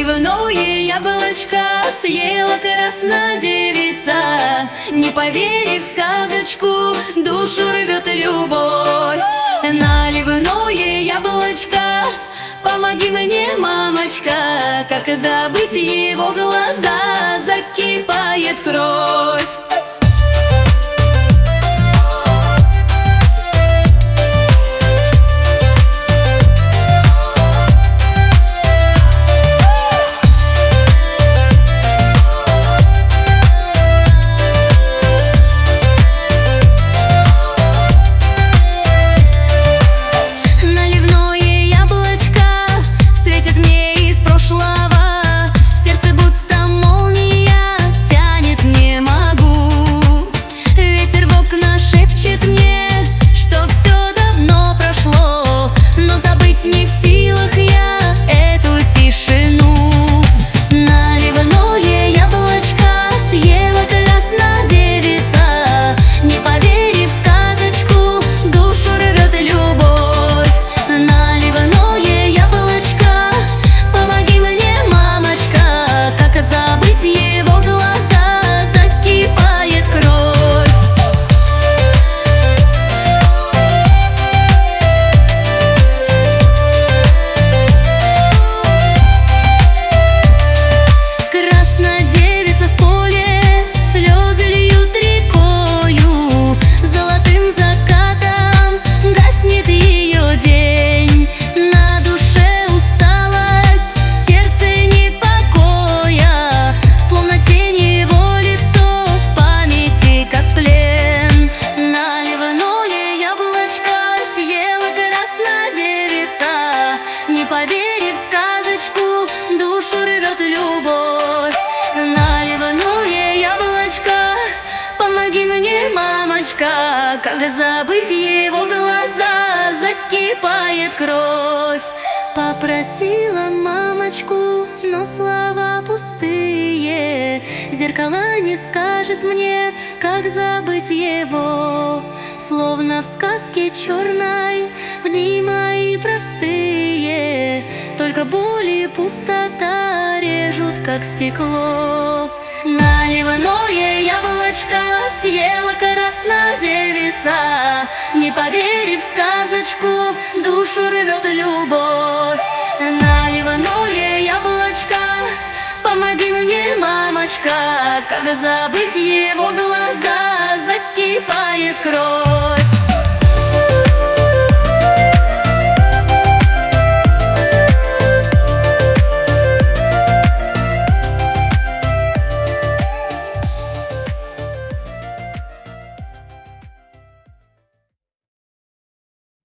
Наливное яблочко съела краснодевица, не поверив в сказочку, душу рвет любовь. Наливное яблочко, помоги мне, мамочка, как забыть его глаза, закипает кровь. Поверив в сказочку, душу рвет любовь. Наливное яблочко, помоги мне, мамочка, как забыть его глаза, закипает кровь. Попросила мамочку, но слова пустые, зеркала не скажет мне, как забыть его. Словно в сказке черной, в дни мои простые, только боль и пустота режут, как стекло. Наливное яблочко съела краснодевица, не поверив в сказочку, душу рвет любовь. Наливное яблочко, помоги мне, мамочка, как забыть его глаза, закипает кровь.